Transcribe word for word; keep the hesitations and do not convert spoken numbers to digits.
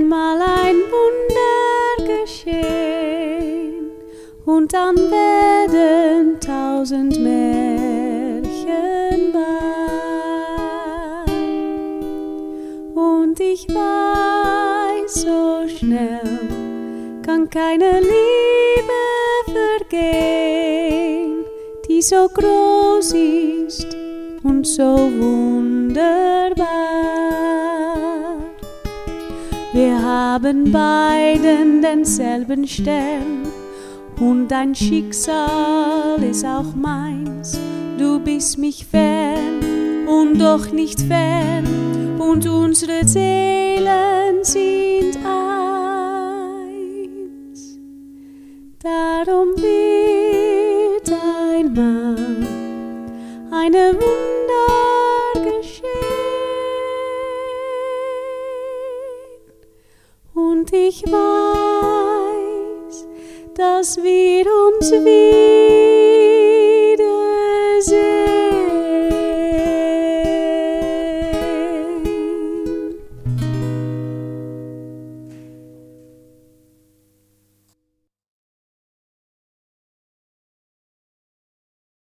einmal ein Wunder geschehen, und dann werden tausend Märchen wahr. Und ich weiß, so schnell kann keine Liebe vergehen, die so groß ist und so wunderbar. Wir haben beiden denselben Stern, und dein Schicksal ist auch meins. Du bist mich fern und doch nicht fern, und unsere Seelen sind eins. Darum wird einmal eine Wunder geschehen, und ich weiß, dass wir uns wieder